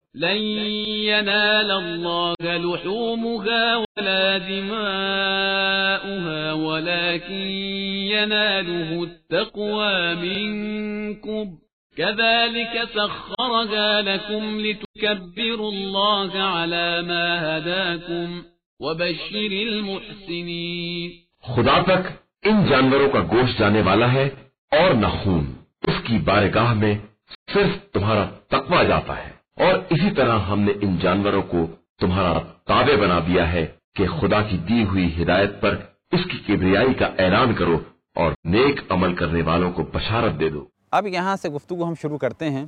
لن ينال الله لحومها ولا دماؤها ولكن يناله التقوى منكم كذلك سخرها لكم لتكبروا الله على ما هداكم وبشر المحسنين. خدا تک ان جانوروں کا گوشت جانے والا ہے اور نہ خون. اس کی بارگاہ میں صرف تمہارا تقوی جاتا ہے. اور اسی طرح ہم نے ان جانوروں کو تمہارا تابع بنا دیا ہے کہ خدا کی دی ہوئی ہدایت پر اس کی کبریائی کا اعلان کرو اور نیک عمل کرنے والوں کو بشارت دے دو. اب یہاں سے گفتگو ہم شروع کرتے ہیں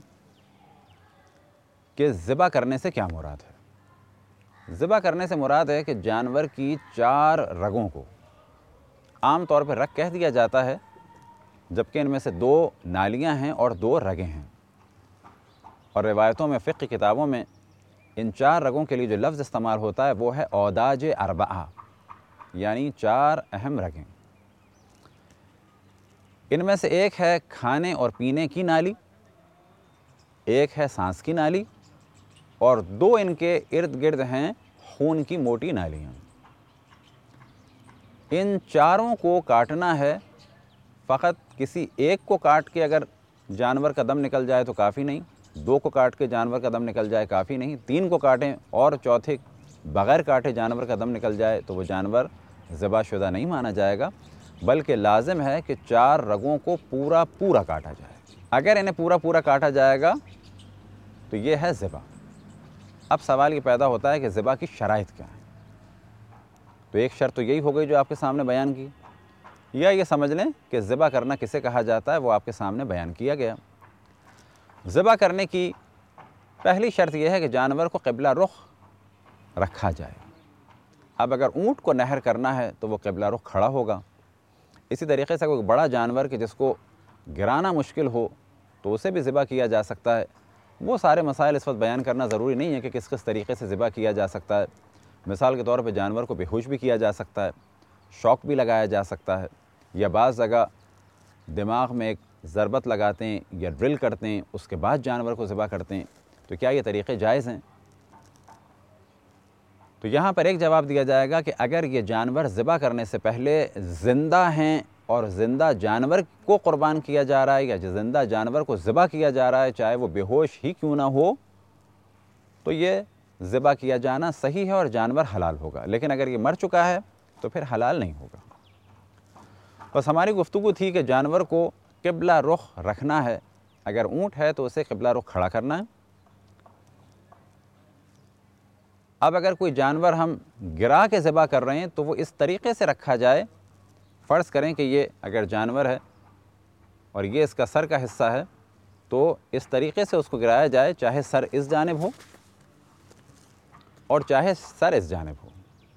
کہ ذبح کرنے سے کیا مراد ہے. ذبح کرنے سے مراد ہے کہ جانور کی 4 رگوں کو عام طور پہ رگ کہہ دیا جاتا ہے، جبکہ ان میں سے 2 نالیاں ہیں اور 2 رگیں ہیں. اور روایتوں میں، فقہ کتابوں میں ان 4 رگوں کے لیے جو لفظ استعمال ہوتا ہے وہ ہے اوداج اربعہ، یعنی 4 اہم رگیں. ان میں سے ایک ہے کھانے اور پینے کی نالی، ایک ہے سانس کی نالی، اور 2 ان کے ارد گرد ہیں خون کی موٹی نالیاں. ان 4 کو کاٹنا ہے. فقط کسی ایک کو کاٹ کے اگر جانور کا دم نکل جائے تو کافی نہیں، 2 کو کاٹ کے جانور کا دم نکل جائے کافی نہیں، 3 کو کاٹیں اور چوتھے بغیر کاٹے جانور کا دم نکل جائے تو وہ جانور ذبح شدہ نہیں مانا جائے گا، بلکہ لازم ہے کہ 4 رگوں کو پورا کاٹا جائے. اگر انہیں پورا کاٹا جائے گا تو یہ ہے ذبح. اب سوال یہ پیدا ہوتا ہے کہ ذبح کی شرائط کیا ہیں. تو ایک شرط تو یہی ہو گئی جو آپ کے سامنے بیان کی، یا یہ سمجھ لیں کہ ذبح کرنا کسے کہا جاتا ہے وہ آپ کے سامنے بیان کیا گیا. ذبح کرنے کی پہلی شرط یہ ہے کہ جانور کو قبلہ رخ رکھا جائے. اب اگر اونٹ کو نہر کرنا ہے تو وہ قبلہ رخ کھڑا ہوگا. اسی طریقے سے کوئی بڑا جانور کہ جس کو گرانا مشکل ہو تو اسے بھی ذبح کیا جا سکتا ہے. وہ سارے مسائل اس وقت بیان کرنا ضروری نہیں ہے کہ کس طریقے سے ذبح کیا جا سکتا ہے. مثال کے طور پہ جانور کو بے ہوش بھی کیا جا سکتا ہے، شوک بھی لگایا جا سکتا ہے، یا بعض جگہ دماغ میں ایک ضربت لگاتے ہیں یا ڈرل کرتے ہیں، اس کے بعد جانور کو ذبح کرتے ہیں. تو کیا یہ طریقے جائز ہیں؟ تو یہاں پر ایک جواب دیا جائے گا کہ اگر یہ جانور ذبح کرنے سے پہلے زندہ ہیں اور زندہ جانور کو قربان کیا جا رہا ہے یا زندہ جانور کو ذبح کیا جا رہا ہے، چاہے وہ بے ہوش ہی کیوں نہ ہو، تو یہ ذبح کیا جانا صحیح ہے اور جانور حلال ہوگا. لیکن اگر یہ مر چکا ہے تو پھر حلال نہیں ہوگا. بس ہماری گفتگو تھی کہ جانور کو قبلہ رخ رکھنا ہے. اگر اونٹ ہے تو اسے قبلہ رخ کھڑا کرنا ہے. اب اگر کوئی جانور ہم گرا کے ذبح کر رہے ہیں تو وہ اس طریقے سے رکھا جائے. فرض کریں کہ یہ اگر جانور ہے اور یہ اس کا سر کا حصہ ہے تو اس طریقے سے اس کو گرایا جائے، چاہے سر اس جانب ہو اور چاہے سر اس جانب ہو.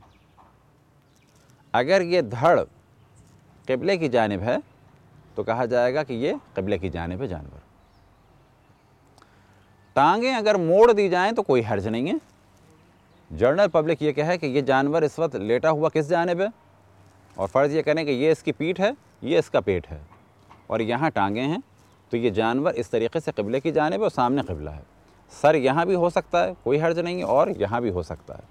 اگر یہ دھڑ قبلے کی جانب ہے تو کہا جائے گا کہ یہ قبلے کی جانب ہے جانور. ٹانگیں اگر موڑ دی جائیں تو کوئی حرج نہیں ہے. جنرل پبلک یہ کہے کہ یہ جانور اس وقت لیٹا ہوا کس جانب ہے، اور فرض یہ کریں کہ یہ اس کی پیٹھ ہے، یہ اس کا پیٹ ہے اور یہاں ٹانگیں ہیں، تو یہ جانور اس طریقے سے قبلے کی جانب ہے اور سامنے قبلہ ہے. سر یہاں بھی ہو سکتا ہے، کوئی حرج نہیں ہے، اور یہاں بھی ہو سکتا ہے.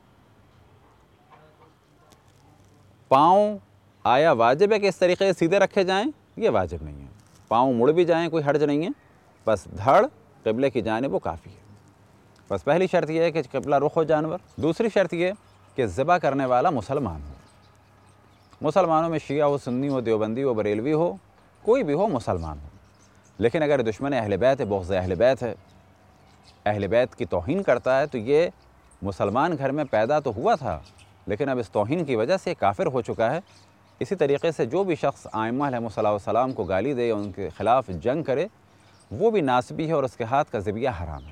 پاؤں آیا واجب ہے کہ اس طریقے سے سیدھے رکھے جائیں؟ یہ واجب نہیں ہے. پاؤں مڑ بھی جائیں کوئی حرج نہیں ہے، بس دھڑ قبلے کی جانب وہ کافی ہے. بس پہلی شرط یہ ہے کہ قبلہ رخ ہو جانور. دوسری شرط یہ کہ ذبح کرنے والا مسلمان ہو. مسلمانوں میں شیعہ ہو، سنی ہو، دیوبندی ہو، بریلوی ہو، کوئی بھی ہو، مسلمان ہو. لیکن اگر دشمن اہل بیت ہے، بغض اہل بیت ہے، اہل بیت کی توہین کرتا ہے، تو یہ مسلمان گھر میں پیدا تو ہوا تھا لیکن اب اس توہین کی وجہ سے یہ کافر ہو چکا ہے. اسی طریقے سے جو بھی شخص ائمہ علیہ السلام کو گالی دے یا ان کے خلاف جنگ کرے وہ بھی ناسبی ہے اور اس کے ہاتھ کا ذبیحہ حرام ہے.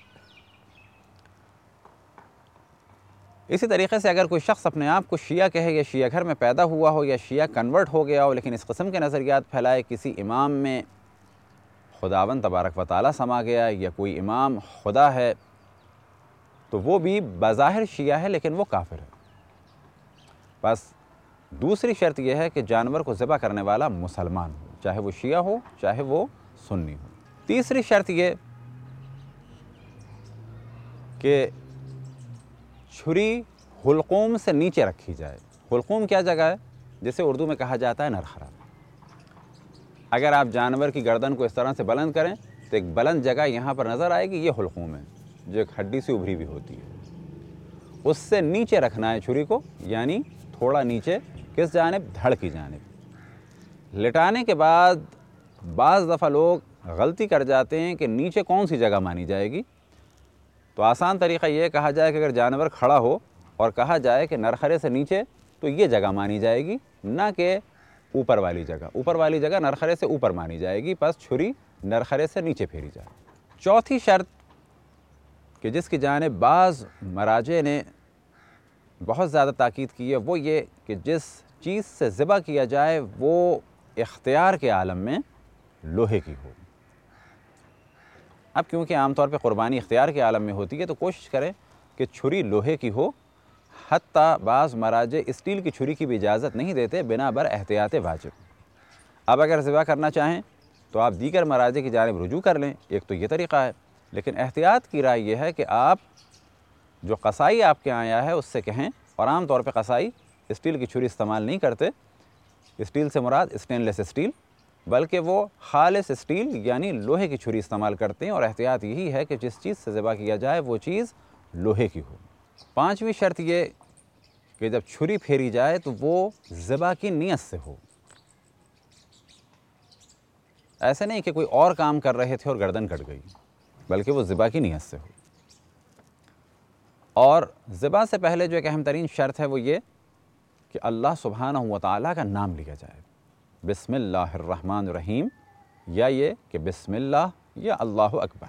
اسی طریقے سے اگر کوئی شخص اپنے آپ کو شیعہ کہے یا شیعہ گھر میں پیدا ہوا ہو یا شیعہ کنورٹ ہو گیا ہو لیکن اس قسم کے نظریات پھیلائے، کسی امام میں خداوند تبارک و تعالیٰ سما گیا یا کوئی امام خدا ہے، تو وہ بھی بظاہر شیعہ ہے لیکن وہ کافر ہے. بس دوسری شرط یہ ہے کہ جانور کو ذبح کرنے والا مسلمان ہو، چاہے وہ شیعہ ہو چاہے وہ سنی ہو. تیسری شرط یہ کہ چھری حلقوم سے نیچے رکھی جائے۔ حلقوم کیا جگہ ہے؟ جسے اردو میں کہا جاتا ہے نرخرا۔ اگر آپ جانور کی گردن کو اس طرح سے بلند کریں تو ایک بلند جگہ یہاں پر نظر آئے گی، یہ حلقوم ہے جو ایک ہڈی سے ابھری ہوئی ہوتی ہے۔ اس سے نیچے رکھنا ہے چھری کو، یعنی تھوڑا نیچے، کس جانب؟ دھڑ کی جانب۔ لٹانے کے بعد بعض دفعہ لوگ غلطی کر جاتے ہیں کہ نیچے کون سی جگہ مانی جائے گی، تو آسان طریقہ یہ کہا جائے کہ اگر جانور کھڑا ہو اور کہا جائے کہ نرخرے سے نیچے، تو یہ جگہ مانی جائے گی، نہ کہ اوپر والی جگہ۔ اوپر والی جگہ نرخرے سے اوپر مانی جائے گی، پس چھری نرخرے سے نیچے پھیری جائے۔ چوتھی شرط کہ جس کی جانب بعض مراجع نے بہت زیادہ تاکید کی ہے، وہ یہ کہ جس چیز سے ذبح کیا جائے وہ اختیار کے عالم میں لوہے کی ہو۔ اب کیونکہ عام طور پہ قربانی اختیار کے عالم میں ہوتی ہے تو کوشش کریں کہ چھری لوہے کی ہو، حتیٰ بعض مراجع اسٹیل کی چھری کی بھی اجازت نہیں دیتے بنا بر احتیاط واجب۔ اب اگر ذبح کرنا چاہیں تو آپ دیگر مراجع کی جانب رجوع کر لیں، ایک تو یہ طریقہ ہے، لیکن احتیاط کی رائے یہ ہے کہ آپ جو قصائی آپ کے آیا ہے اس سے کہیں، اور عام طور پہ قصائی اسٹیل کی چھری استعمال نہیں کرتے، اسٹیل سے مراد اسٹین لیس اسٹیل، بلکہ وہ خالص اسٹیل یعنی لوہے کی چھری استعمال کرتے ہیں، اور احتیاط یہی ہے کہ جس چیز سے ذبح کیا جائے وہ چیز لوہے کی ہو۔ پانچویں شرط یہ کہ جب چھری پھیری جائے تو وہ ذبح کی نیت سے ہو۔ ایسے نہیں کہ کوئی اور کام کر رہے تھے اور گردن کٹ گئی، بلکہ وہ ذبح کی نیت سے ہو۔ اور ذبح سے پہلے جو ایک اہم ترین شرط ہے وہ یہ کہ اللہ سبحانہ و تعالیٰ کا نام لیا جائے، بسم اللہ الرحمن الرحیم، یا یہ کہ بسم اللہ یا اللہ اکبر،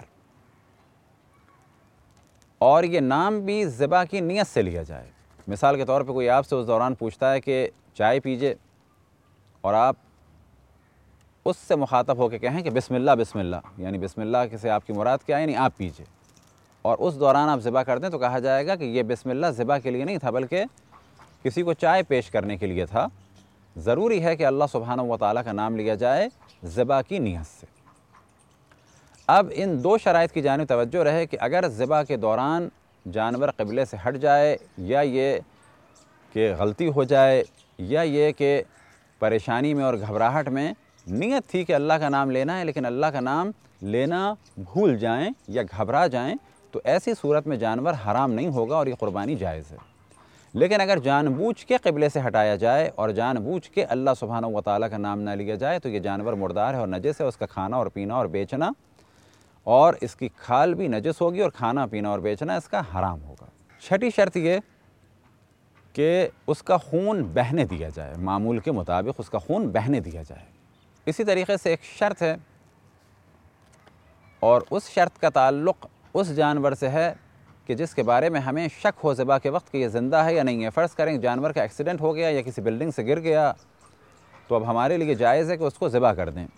اور یہ نام بھی ذبح کی نیت سے لیا جائے۔ مثال کے طور پہ کوئی آپ سے اس دوران پوچھتا ہے کہ چائے پیجئے، اور آپ اس سے مخاطب ہو کے کہیں کہ بسم اللہ، یعنی بسم اللہ سے آپ کی مراد کیا ہے؟ یعنی آپ پیجئے، اور اس دوران آپ ذبح کر دیں تو کہا جائے گا کہ یہ بسم اللہ ذبح کے لیے نہیں تھا، بلکہ کسی کو چائے پیش کرنے کے لیے تھا۔ ضروری ہے کہ اللہ سبحانہ و تعالیٰ کا نام لیا جائے ذبح کی نیت سے۔ اب ان دو شرائط کی جانب توجہ رہے کہ اگر ذبح کے دوران جانور قبلے سے ہٹ جائے، یا یہ کہ غلطی ہو جائے، یا یہ کہ پریشانی میں اور گھبراہٹ میں نیت تھی کہ اللہ کا نام لینا ہے لیکن اللہ کا نام لینا بھول جائیں یا گھبرا جائیں، تو ایسی صورت میں جانور حرام نہیں ہوگا اور یہ قربانی جائز ہے۔ لیکن اگر جان بوجھ کے قبلے سے ہٹایا جائے اور جان بوجھ کے اللہ سبحانہ و تعالیٰ کا نام نہ لیا جائے تو یہ جانور مردار ہے اور نجس ہے، اس کا کھانا اور پینا اور بیچنا، اور اس کی کھال بھی نجس ہوگی اور کھانا پینا اور بیچنا اس کا حرام ہوگا۔ چھٹی شرط یہ کہ اس کا خون بہنے دیا جائے، معمول کے مطابق اس کا خون بہنے دیا جائے۔ اسی طریقے سے ایک شرط ہے، اور اس شرط کا تعلق اس جانور سے ہے کہ جس کے بارے میں ہمیں شک ہو ذبح کے وقت کہ یہ زندہ ہے یا نہیں ہے۔ فرض کریں جانور کا ایکسیڈنٹ ہو گیا یا کسی بلڈنگ سے گر گیا، تو اب ہمارے لیے جائز ہے کہ اس کو ذبح کر دیں۔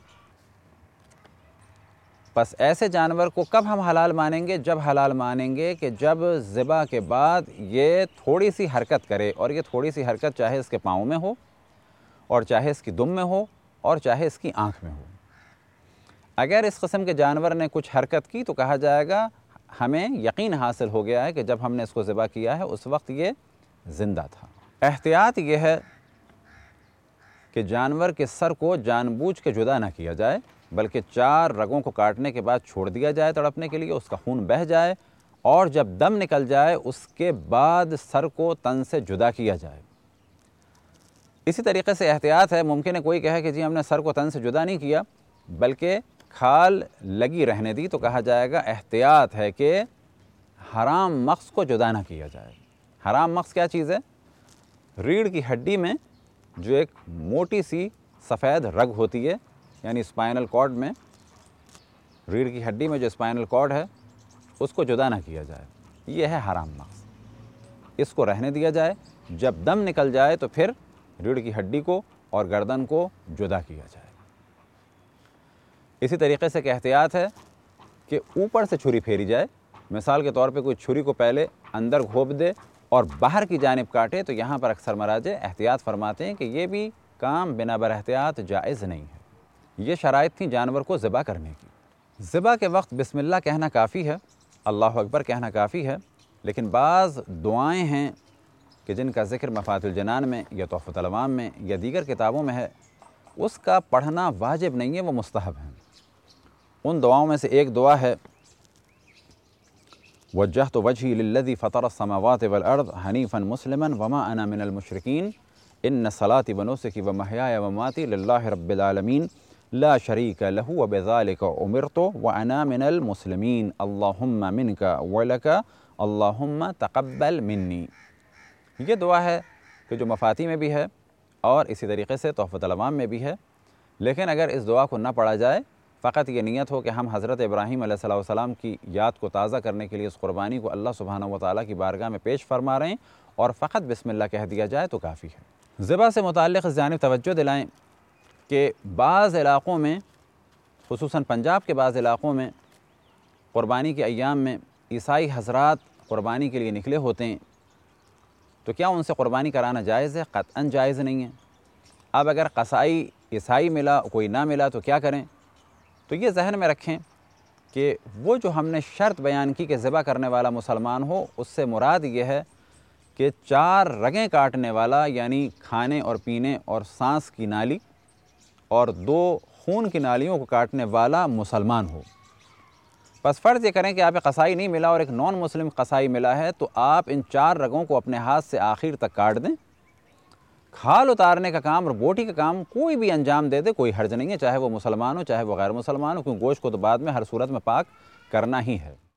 پس ایسے جانور کو کب ہم حلال مانیں گے؟ جب حلال مانیں گے کہ جب ذبح کے بعد یہ تھوڑی سی حرکت کرے، اور یہ تھوڑی سی حرکت چاہے اس کے پاؤں میں ہو، اور چاہے اس کی دم میں ہو، اور چاہے اس کی آنکھ میں ہو۔ اگر اس قسم کے جانور نے کچھ حرکت کی تو کہا جائے گا ہمیں یقین حاصل ہو گیا ہے کہ جب ہم نے اس کو ذبح کیا ہے اس وقت یہ زندہ تھا۔ احتیاط یہ ہے کہ جانور کے سر کو جان بوجھ کے جدا نہ کیا جائے، بلکہ 4 رگوں کو کاٹنے کے بعد چھوڑ دیا جائے تڑپنے کے لیے، اس کا خون بہہ جائے، اور جب دم نکل جائے اس کے بعد سر کو تن سے جدا کیا جائے۔ اسی طریقے سے احتیاط ہے، ممکن ہے کوئی کہے کہ جی ہم نے سر کو تن سے جدا نہیں کیا بلکہ کھال لگی رہنے دی، تو کہا جائے گا احتیاط ہے کہ حرام مغز کو جدا نہ کیا جائے۔ حرام مغز کیا چیز ہے؟ ریڑھ کی ہڈی میں جو ایک موٹی سی سفید رگ ہوتی ہے، یعنی اسپائنل کارڈ میں، ریڑھ کی ہڈی میں جو اسپائنل کارڈ ہے اس کو جدا نہ کیا جائے، یہ ہے حرام مغز۔ اس کو رہنے دیا جائے، جب دم نکل جائے تو پھر ریڑھ کی ہڈی کو اور گردن کو جدا کیا جائے۔ اسی طریقے سے کہ احتیاط ہے کہ اوپر سے چھری پھیری جائے۔ مثال کے طور پہ کوئی چھری کو پہلے اندر گھوپ دے اور باہر کی جانب کاٹے، تو یہاں پر اکثر مراجع احتیاط فرماتے ہیں کہ یہ بھی کام بنا بر احتیاط جائز نہیں ہے۔ یہ شرائط تھیں جانور کو ذبح کرنے کی۔ ذبح کے وقت بسم اللہ کہنا کافی ہے، اللہ اکبر کہنا کافی ہے، لیکن بعض دعائیں ہیں کہ جن کا ذکر مفاتح الجنان میں یا تحفۃ العوام میں یا دیگر کتابوں میں ہے، اس کا پڑھنا واجب نہیں ہے، وہ مستحب ہے۔ ان دعاؤں میں سے ایک دعا ہے وجہت وجہی للذی فطر السماوات والارض حنیفا مسلما وما انا من المشرکین ان صلاتی ونسکی ومحیای ومماتی للہ رب العالمین لا شریک لہ وبذالک امرت وانا من المسلمین اللہم منک ولک اللہم تقبل منی۔ یہ دعا ہے کہ جو مفاتیح میں بھی ہے اور اسی طریقے سے تحفۃ العوام میں بھی ہے، لیکن اگر اس دعا کو نہ پڑھا جائے، فقط یہ نیت ہو کہ ہم حضرت ابراہیم علیہ السلام کی یاد کو تازہ کرنے کے لیے اس قربانی کو اللہ سبحانہ و تعالیٰ کی بارگاہ میں پیش فرما رہے ہیں اور فقط بسم اللہ کہہ دیا جائے تو کافی ہے۔ ذبح سے متعلق اس جانب توجہ دلائیں کہ بعض علاقوں میں، خصوصاً پنجاب کے بعض علاقوں میں، قربانی کے ایام میں عیسائی حضرات قربانی کے لیے نکلے ہوتے ہیں، تو کیا ان سے قربانی کرانا جائز ہے؟ قطعاً جائز نہیں ہے۔ اب اگر قصائی عیسائی ملا کوئی نہ ملا تو کیا کریں؟ تو یہ ذہن میں رکھیں کہ وہ جو ہم نے شرط بیان کی کہ ذبح کرنے والا مسلمان ہو، اس سے مراد یہ ہے کہ 4 رگیں کاٹنے والا، یعنی کھانے اور پینے اور سانس کی نالی اور 2 خون کی نالیوں کو کاٹنے والا مسلمان ہو۔ بس فرض یہ کریں کہ آپ قصائی نہیں ملا اور ایک نان مسلم قصائی ملا ہے، تو آپ ان 4 رگوں کو اپنے ہاتھ سے آخر تک کاٹ دیں۔ کھال اتارنے کا کام اور بوٹی کا کام کوئی بھی انجام دے دے، کوئی حرج نہیں ہے، چاہے وہ مسلمان ہو چاہے وہ غیر مسلمان ہو، کیونکہ گوشت کو تو بعد میں ہر صورت میں پاک کرنا ہی ہے۔